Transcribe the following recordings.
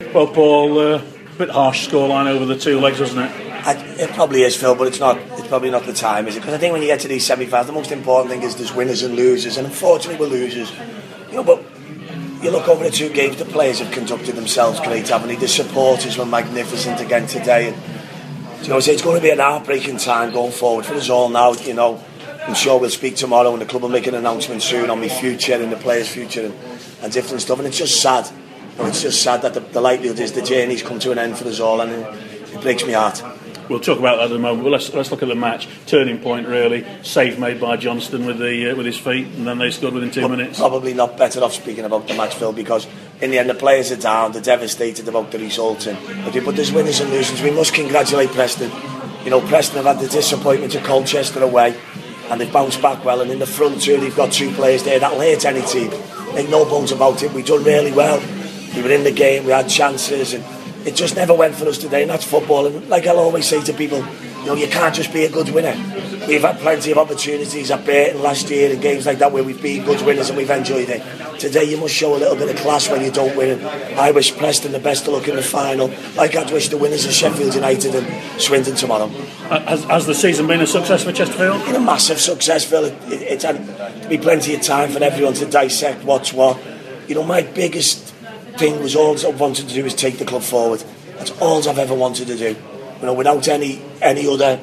Well, Paul, a bit harsh scoreline over the two legs, wasn't it? It probably is, Phil, but it's not. It's probably not the time, is it? Because I think when you get to these semi-finals, the most important thing is there's winners and losers, and unfortunately we're losers. But you look over the two games, the players have conducted themselves great, haven't they? The supporters were magnificent again today. And, it's going to be an heartbreaking time going forward for us all now. I'm sure we'll speak tomorrow, and the club will make an announcement soon on my future and the players' future and different stuff. And it's just sad. It's just sad that the likelihood is the journey's come to an end for us all, and it breaks my heart. We'll talk about that in a moment. But let's look at the match. Turning point, really. Save made by Johnston with his feet, and then they scored within 2 minutes. Probably not better off speaking about the match, Phil, because in the end the players are down. They're devastated about the result, but there's winners and losers. We must congratulate Preston. Preston have had the disappointment of Colchester away, and they've bounced back well. And in the front too, they've got two players there that'll hurt any team. Make no bones about it. We've done really well. We were in the game. We had chances, and it just never went for us today, and that's football. And like I'll always say to people, you can't just be a good winner. We've had plenty of opportunities at Burton last year and games like that where we've been good winners and we've enjoyed it. Today you must show a little bit of class when you don't win. And I wish Preston the best of luck in the final, like I'd wish the winners of Sheffield United and Swindon tomorrow. Has the season been a success for Chesterfield? Been a massive success, Phil. It's had to be plenty of time for everyone to dissect what's what. My biggest thing was all I wanted to do is take the club forward. That's all I've ever wanted to do. Without any other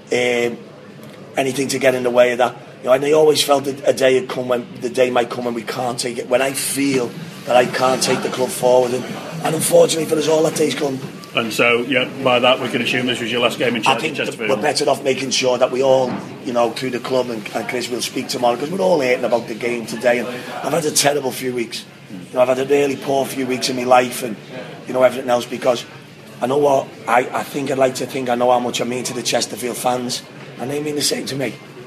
anything to get in the way of that. And I always felt that the day might come when we can't take it. When I feel that I can't take the club forward, and unfortunately for us all, that day's come. And so, by that we can assume this was your last game in Chesterfield. I think we're better off making sure that we all, through the club, and Chris will speak tomorrow, because we're all hating about the game today. And I've had a terrible few weeks. I've had a really poor few weeks in my life, and everything else, because I know what I think. I'd like to think I know how much I mean to the Chesterfield fans, and they mean the same to me.